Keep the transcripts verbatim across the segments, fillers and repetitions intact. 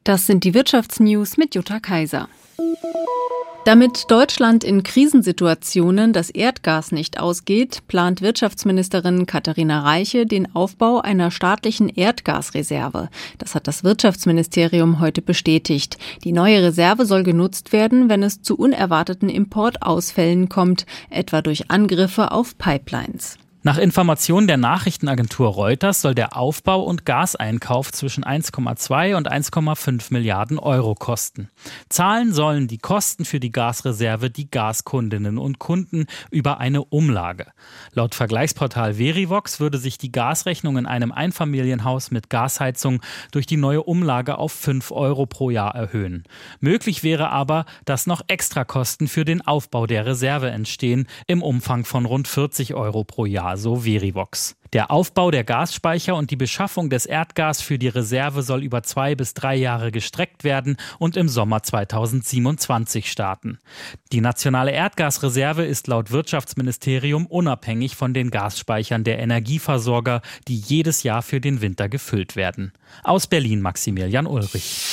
Das sind die Wirtschaftsnews mit Jutta Kaiser. Damit Deutschland in Krisensituationen das Erdgas nicht ausgeht, plant Wirtschaftsministerin Katharina Reiche den Aufbau einer staatlichen Erdgasreserve. Das hat das Wirtschaftsministerium heute bestätigt. Die neue Reserve soll genutzt werden, wenn es zu unerwarteten Importausfällen kommt, etwa durch Angriffe auf Pipelines. Nach Informationen der Nachrichtenagentur Reuters soll der Aufbau und Gaseinkauf zwischen eins Komma zwei und eins Komma fünf Milliarden Euro kosten. Zahlen sollen die Kosten für die Gasreserve die Gaskundinnen und Kunden über eine Umlage. Laut Vergleichsportal Verivox würde sich die Gasrechnung in einem Einfamilienhaus mit Gasheizung durch die neue Umlage auf fünf Euro pro Jahr erhöhen. Möglich wäre aber, dass noch Extrakosten für den Aufbau der Reserve entstehen, im Umfang von rund vierzig Euro pro Jahr. So Verivox. Der Aufbau der Gasspeicher und die Beschaffung des Erdgas für die Reserve soll über zwei bis drei Jahre gestreckt werden und im Sommer zweitausendsiebenundzwanzig starten. Die nationale Erdgasreserve ist laut Wirtschaftsministerium unabhängig von den Gasspeichern der Energieversorger, die jedes Jahr für den Winter gefüllt werden. Aus Berlin Maximilian Ulrich.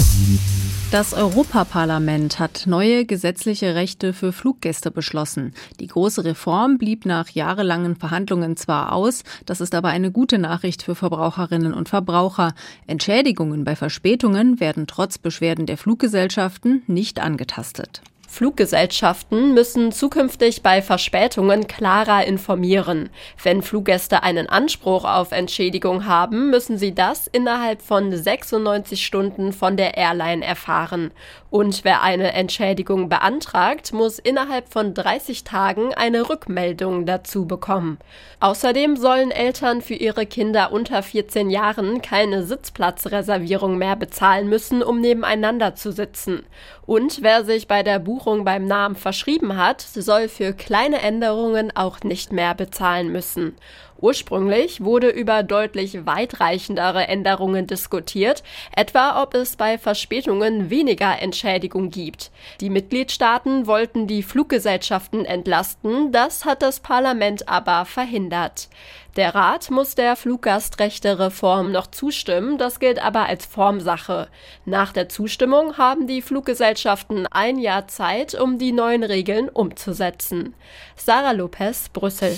Das Europaparlament hat neue gesetzliche Rechte für Fluggäste beschlossen. Die große Reform blieb nach jahrelangen Verhandlungen zwar aus, das ist aber eine gute Nachricht für Verbraucherinnen und Verbraucher. Entschädigungen bei Verspätungen werden trotz Beschwerden der Fluggesellschaften nicht angetastet. Fluggesellschaften müssen zukünftig bei Verspätungen klarer informieren. Wenn Fluggäste einen Anspruch auf Entschädigung haben, müssen sie das innerhalb von sechsundneunzig Stunden von der Airline erfahren. Und wer eine Entschädigung beantragt, muss innerhalb von dreißig Tagen eine Rückmeldung dazu bekommen. Außerdem sollen Eltern für ihre Kinder unter vierzehn Jahren keine Sitzplatzreservierung mehr bezahlen müssen, um nebeneinander zu sitzen. Und wer sich bei der Buchung beim Namen verschrieben hat, soll für kleine Änderungen auch nicht mehr bezahlen müssen. Ursprünglich wurde über deutlich weitreichendere Änderungen diskutiert, etwa ob es bei Verspätungen weniger Entschädigung gibt. Die Mitgliedstaaten wollten die Fluggesellschaften entlasten, das hat das Parlament aber verhindert. Der Rat muss der Fluggastrechte-Reform noch zustimmen, das gilt aber als Formsache. Nach der Zustimmung haben die Fluggesellschaften ein Jahr Zeit, um die neuen Regeln umzusetzen. Sarah Lopez, Brüssel.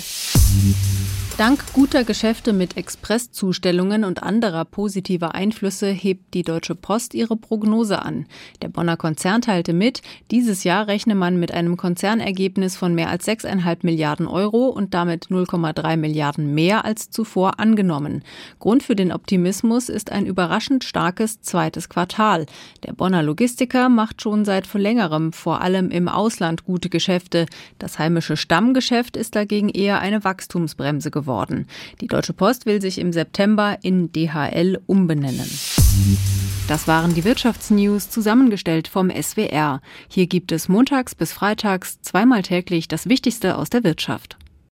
Dank guter Geschäfte mit Expresszustellungen und anderer positiver Einflüsse hebt die Deutsche Post ihre Prognose an. Der Bonner Konzern teilte mit, dieses Jahr rechne man mit einem Konzernergebnis von mehr als sechs Komma fünf Milliarden Euro und damit null Komma drei Milliarden mehr als zuvor angenommen. Grund für den Optimismus ist ein überraschend starkes zweites Quartal. Der Bonner Logistiker macht schon seit längerem vor allem im Ausland gute Geschäfte. Das heimische Stammgeschäft ist dagegen eher eine Wachstumsbremse geworden. Geworden. Die Deutsche Post will sich im September in D H L umbenennen. Das waren die Wirtschaftsnews, zusammengestellt vom S W R. Hier gibt es montags bis freitags zweimal täglich das Wichtigste aus der Wirtschaft.